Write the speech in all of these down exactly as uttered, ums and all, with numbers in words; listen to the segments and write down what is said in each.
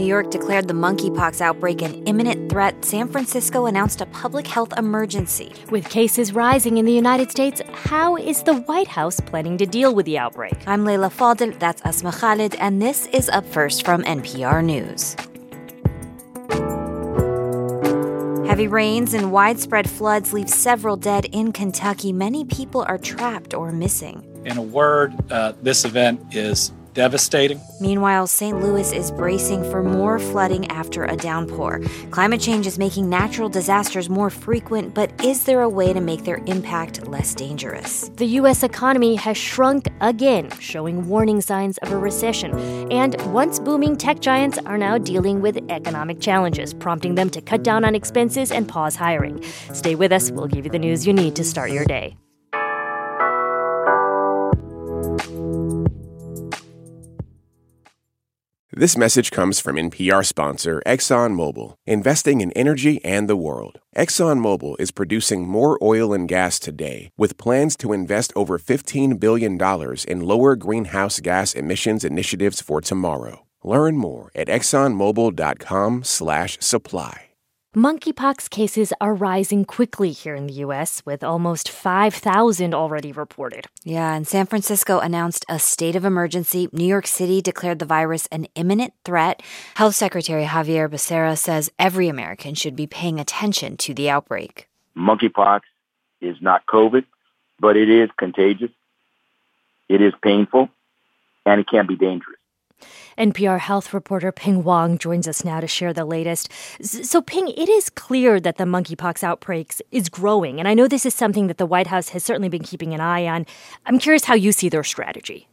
New York declared the monkeypox outbreak an imminent threat. San Francisco announced a public health emergency. With cases rising in the United States, how is the White House planning to deal with the outbreak? I'm Leila Fadel, that's Asma Khalid, and this is Up First from N P R News. Heavy rains and widespread floods leave several dead in Kentucky. Many people are trapped or missing. In a word, uh, this event is devastating. Meanwhile, Saint Louis is bracing for more flooding after a downpour. Climate change is making natural disasters more frequent, but is there a way to make their impact less dangerous? The U S economy has shrunk again, showing warning signs of a recession. And once booming tech giants are now dealing with economic challenges, prompting them to cut down on expenses and pause hiring. Stay with us. We'll give you the news you need to start your day. This message comes from N P R sponsor ExxonMobil, investing in energy and the world. ExxonMobil is producing more oil and gas today with plans to invest over fifteen billion dollars in lower greenhouse gas emissions initiatives for tomorrow. Learn more at exxonmobil.com slash supply. Monkeypox cases are rising quickly here in the U S, with almost five thousand already reported. Yeah, and San Francisco announced a state of emergency. New York City declared the virus an imminent threat. Health Secretary Xavier Becerra says every American should be paying attention to the outbreak. Monkeypox is not COVID, but it is contagious. It is painful, and it can be dangerous. N P R health reporter Pien Huang joins us now to share the latest. So, Pien, it is clear that the monkeypox outbreaks is growing, and I know this is something that the White House has certainly been keeping an eye on. I'm curious how you see their strategy.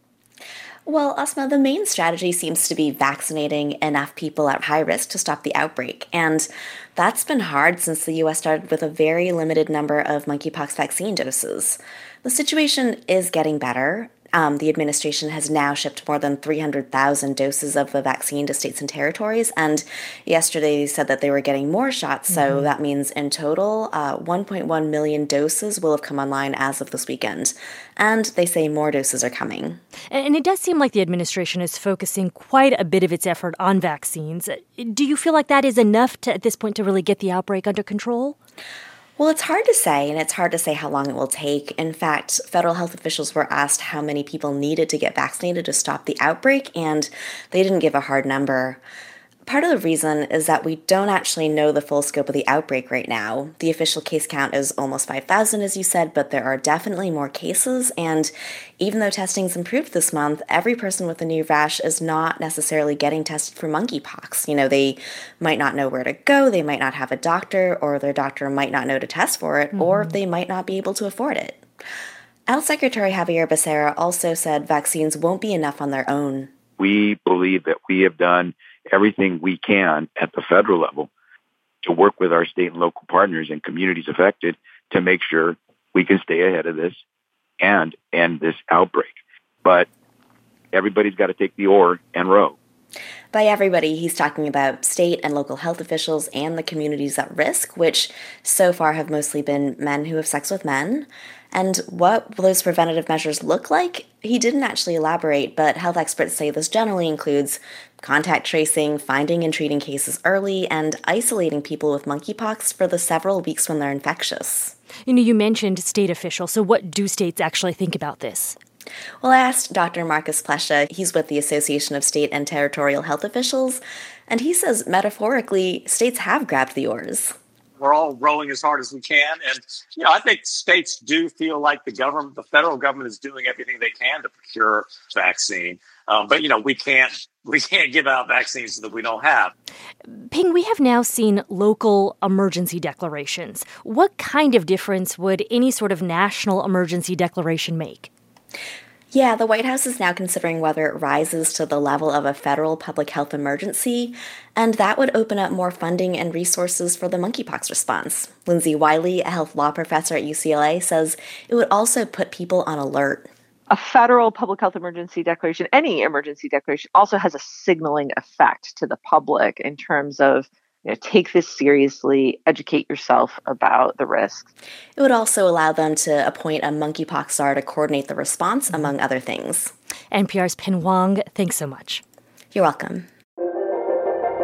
Well, Asma, the main strategy seems to be vaccinating enough people at high risk to stop the outbreak. And that's been hard since the U S started with a very limited number of monkeypox vaccine doses. The situation is getting better. Um, the administration has now shipped more than three hundred thousand doses of the vaccine to states and territories. And yesterday they said that they were getting more shots. So mm-hmm. that means in total, uh, one point one million doses will have come online as of this weekend. And they say more doses are coming. And it does seem like the administration is focusing quite a bit of its effort on vaccines. Do you feel like that is enough to, at this point to really get the outbreak under control? Well, it's hard to say, and it's hard to say how long it will take. In fact, federal health officials were asked how many people needed to get vaccinated to stop the outbreak, and they didn't give a hard number. Part of the reason is that we don't actually know the full scope of the outbreak right now. The official case count is almost five thousand, as you said, but there are definitely more cases. And even though testing's improved this month, every person with a new rash is not necessarily getting tested for monkeypox. You know, they might not know where to go, they might not have a doctor, or their doctor might not know to test for it, mm-hmm. or they might not be able to afford it. Health Secretary Xavier Becerra also said vaccines won't be enough on their own. We believe that we have done everything we can at the federal level to work with our state and local partners and communities affected to make sure we can stay ahead of this and end this outbreak. But everybody's got to take the oar and row. By everybody, he's talking about state and local health officials and the communities at risk, which so far have mostly been men who have sex with men. And what those preventative measures look like, he didn't actually elaborate, but health experts say this generally includes contact tracing, finding and treating cases early, and isolating people with monkeypox for the several weeks when they're infectious. You know, you mentioned state officials, so what do states actually think about this? Well, I asked Doctor Marcus Plescia. He's with the Association of State and Territorial Health Officials, and he says, metaphorically, states have grabbed the oars. We're all rowing as hard as we can. And, you know, I think states do feel like the government, the federal government is doing everything they can to procure vaccine. Um, but, you know, we can't we can't give out vaccines that we don't have. Pien, we have now seen local emergency declarations. What kind of difference would any sort of national emergency declaration make? Yeah, the White House is now considering whether it rises to the level of a federal public health emergency, and that would open up more funding and resources for the monkeypox response. Lindsay Wiley, a health law professor at U C L A, says it would also put people on alert. A federal public health emergency declaration, any emergency declaration, also has a signaling effect to the public in terms of, you know, take this seriously, educate yourself about the risks. It would also allow them to appoint a monkeypox czar to coordinate the response, among other things. N P R's Pien Huang, thanks so much. You're welcome.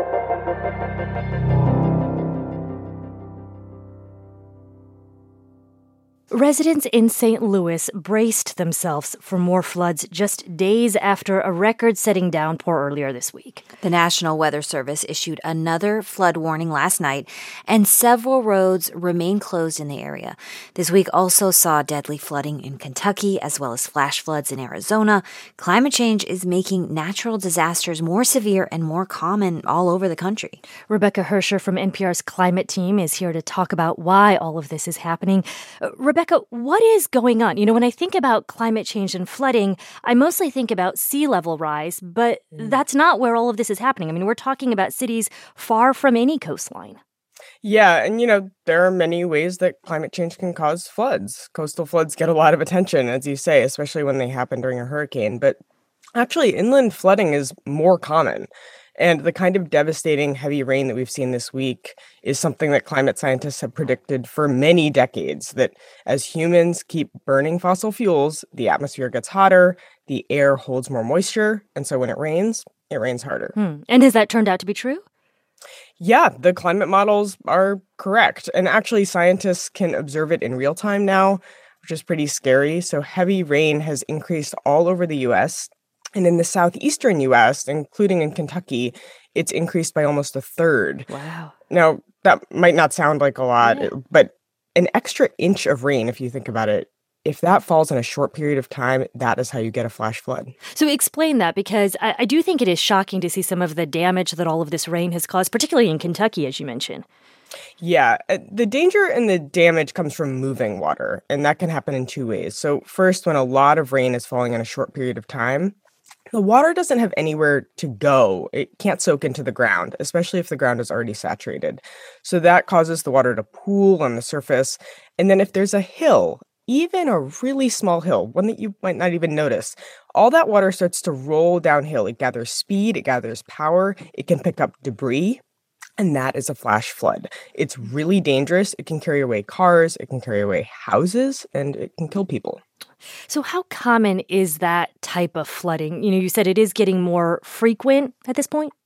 Residents in Saint Louis braced themselves for more floods just days after a record-setting downpour earlier this week. The National Weather Service issued another flood warning last night, and several roads remain closed in the area. This week also saw deadly flooding in Kentucky, as well as flash floods in Arizona. Climate change is making natural disasters more severe and more common all over the country. Rebecca Hersher from N P R's climate team is here to talk about why all of this is happening. Uh, Rebecca, what is going on? You know, when I think about climate change and flooding, I mostly think about sea level rise, but mm. that's not where all of this is happening. I mean, we're talking about cities far from any coastline. Yeah, and you know, there are many ways that climate change can cause floods. Coastal floods get a lot of attention, as you say, especially when they happen during a hurricane. But actually, inland flooding is more common. And the kind of devastating heavy rain that we've seen this week is something that climate scientists have predicted for many decades, that as humans keep burning fossil fuels, the atmosphere gets hotter, the air holds more moisture, and so when it rains, it rains harder. Hmm. And has that turned out to be true? Yeah, the climate models are correct. And actually, scientists can observe it in real time now, which is pretty scary. So heavy rain has increased all over the U S, and in the southeastern U S, including in Kentucky, it's increased by almost a third. Wow. Now, that might not sound like a lot, yeah. but an extra inch of rain, if you think about it, if that falls in a short period of time, that is how you get a flash flood. So explain that, because I, I do think it is shocking to see some of the damage that all of this rain has caused, particularly in Kentucky, as you mentioned. Yeah, the danger and the damage comes from moving water, and that can happen in two ways. So first, when a lot of rain is falling in a short period of time, the water doesn't have anywhere to go. It can't soak into the ground, especially if the ground is already saturated. So that causes the water to pool on the surface. And then if there's a hill, even a really small hill, one that you might not even notice, all that water starts to roll downhill. It gathers speed, it gathers power, it can pick up debris, and that is a flash flood. It's really dangerous. It can carry away cars, it can carry away houses, and it can kill people. So how common is that type of flooding? You know, you said it is getting more frequent at this point?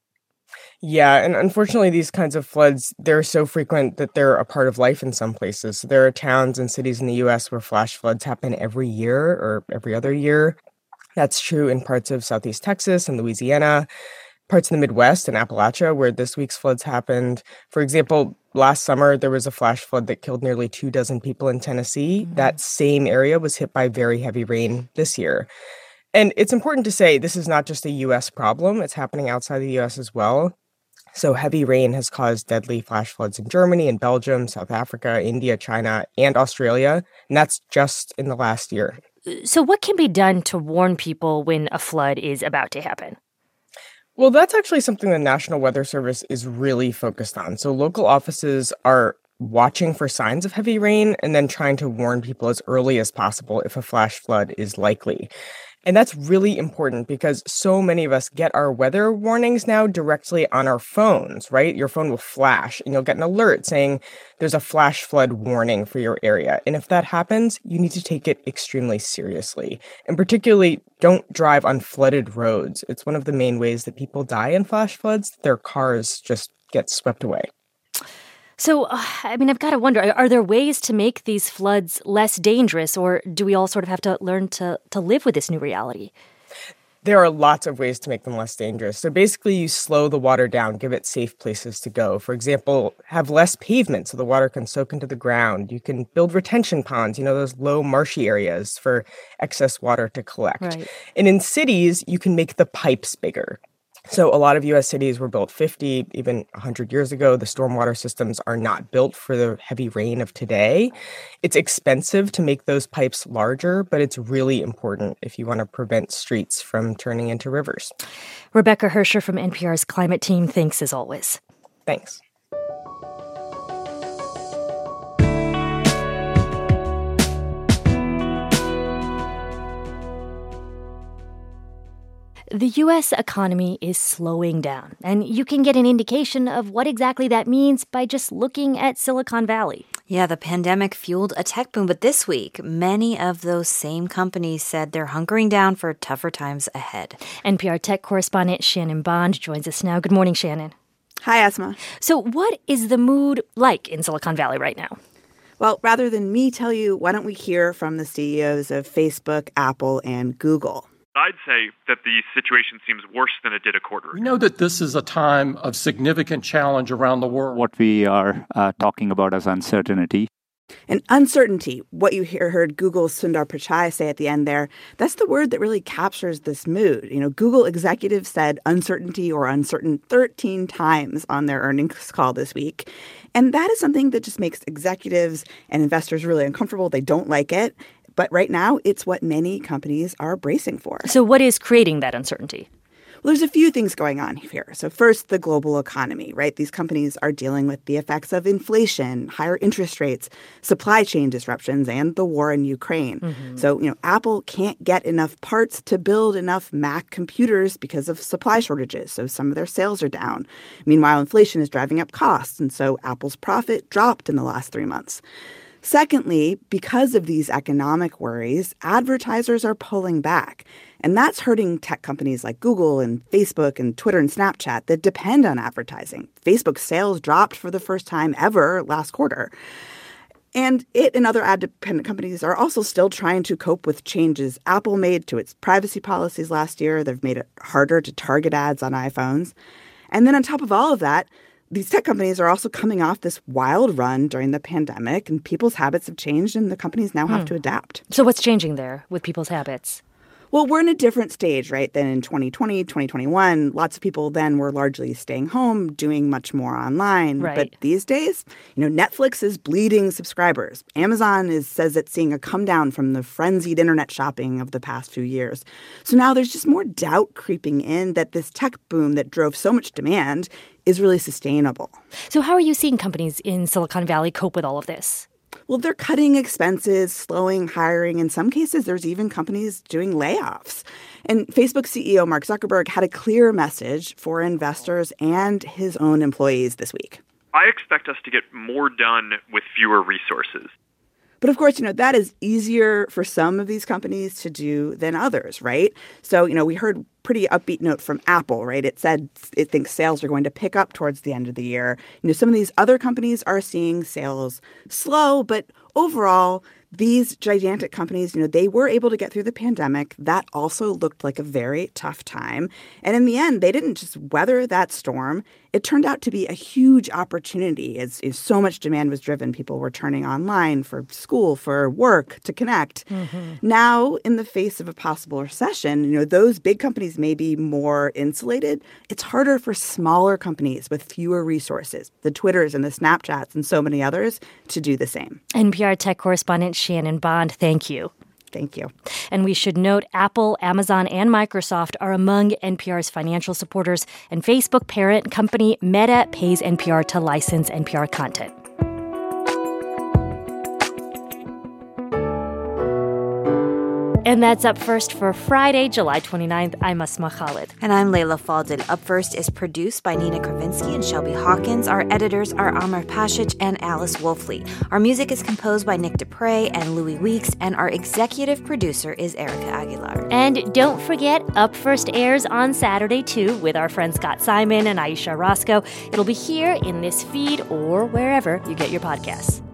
Yeah, and unfortunately, these kinds of floods, they're so frequent that they're a part of life in some places. So there are towns and cities in the U S where flash floods happen every year or every other year. That's true in parts of Southeast Texas and Louisiana, parts in the Midwest and Appalachia where this week's floods happened. For example, last summer, there was a flash flood that killed nearly two dozen people in Tennessee. Mm-hmm. That same area was hit by very heavy rain this year. And it's important to say this is not just a U S problem. It's happening outside the U S as well. So heavy rain has caused deadly flash floods in Germany and Belgium, South Africa, India, China, and Australia. And that's just in the last year. So what can be done to warn people when a flood is about to happen? Well, that's actually something the National Weather Service is really focused on. So local offices are watching for signs of heavy rain and then trying to warn people as early as possible if a flash flood is likely. And that's really important because so many of us get our weather warnings now directly on our phones, right? Your phone will flash and you'll get an alert saying there's a flash flood warning for your area. And if that happens, you need to take it extremely seriously. And particularly, don't drive on flooded roads. It's one of the main ways that people die in flash floods. Their cars just get swept away. So, uh, I mean, I've got to wonder, are, are there ways to make these floods less dangerous, or do we all sort of have to learn to, to live with this new reality? There are lots of ways to make them less dangerous. So basically, you slow the water down, give it safe places to go. For example, have less pavement so the water can soak into the ground. You can build retention ponds, you know, those low marshy areas for excess water to collect. Right. And in cities, you can make the pipes bigger. So a lot of U S cities were built fifty, even one hundred years ago. The stormwater systems are not built for the heavy rain of today. It's expensive to make those pipes larger, but it's really important if you want to prevent streets from turning into rivers. Rebecca Hersher from N P R's climate team, thanks as always. Thanks. The U S economy is slowing down, and you can get an indication of what exactly that means by just looking at Silicon Valley. Yeah, the pandemic fueled a tech boom, but this week, many of those same companies said they're hunkering down for tougher times ahead. N P R tech correspondent Shannon Bond joins us now. Good morning, Shannon. Hi, Asma. So what is the mood like in Silicon Valley right now? Well, rather than me tell you, why don't we hear from the C E Os of Facebook, Apple, and Google? I'd say that the situation seems worse than it did a quarter ago. We know that this is a time of significant challenge around the world. What we are uh, talking about as uncertainty. And uncertainty, what you hear, heard Google's Sundar Pichai say at the end there, that's the word that really captures this mood. You know, Google executives said uncertainty or uncertain thirteen times on their earnings call this week. And that is something that just makes executives and investors really uncomfortable. They don't like it. But right now, it's what many companies are bracing for. So what is creating that uncertainty? Well, there's a few things going on here. So first, the global economy, right? These companies are dealing with the effects of inflation, higher interest rates, supply chain disruptions, and the war in Ukraine. Mm-hmm. So, you know, Apple can't get enough parts to build enough Mac computers because of supply shortages. So some of their sales are down. Meanwhile, inflation is driving up costs. And so Apple's profit dropped in the last three months. Secondly, because of these economic worries, advertisers are pulling back. And that's hurting tech companies like Google and Facebook and Twitter and Snapchat that depend on advertising. Facebook's sales dropped for the first time ever last quarter. And it and other ad-dependent companies are also still trying to cope with changes Apple made to its privacy policies last year. They've made it harder to target ads on iPhones. And then on top of all of that, these tech companies are also coming off this wild run during the pandemic, and people's habits have changed, and the companies now have hmm. to adapt. So what's changing there with people's habits? Well, we're in a different stage, right, than in twenty twenty, twenty twenty-one. Lots of people then were largely staying home, doing much more online. Right. But these days, you know, Netflix is bleeding subscribers. Amazon is says it's seeing a come down from the frenzied internet shopping of the past few years. So now there's just more doubt creeping in that this tech boom that drove so much demand is really sustainable. So how are you seeing companies in Silicon Valley cope with all of this? Well, they're cutting expenses, slowing hiring. In some cases, there's even companies doing layoffs. And Facebook C E O Mark Zuckerberg had a clear message for investors and his own employees this week. I expect us to get more done with fewer resources. But of course, you know, that is easier for some of these companies to do than others, right? So, you know, we heard pretty upbeat note from Apple, right? It said it thinks sales are going to pick up towards the end of the year. You know, some of these other companies are seeing sales slow, but overall, these gigantic companies, you know, they were able to get through the pandemic. That also looked like a very tough time. And in the end, they didn't just weather that storm. It turned out to be a huge opportunity as, as so much demand was driven. People were turning online for school, for work, to connect. Mm-hmm. Now, in the face of a possible recession, you know, those big companies may be more insulated. It's harder for smaller companies with fewer resources, the Twitters and the Snapchats and so many others, to do the same. N P R tech correspondent Shannon Bond, thank you. Thank you. And we should note Apple, Amazon, and Microsoft are among N P R's financial supporters, and Facebook parent company Meta pays N P R to license N P R content. And that's Up First for Friday, July twenty-ninth. I'm Asma Khalid. And I'm Leila Fadel. Up First is produced by Nina Kravinsky and Shelby Hawkins. Our editors are Amar Pashich and Alice Wolfley. Our music is composed by Nick Dupre and Louis Weeks, and our executive producer is Erica Aguilar. And don't forget, Up First airs on Saturday, too, with our friends Scott Simon and Aisha Roscoe. It'll be here in this feed or wherever you get your podcasts.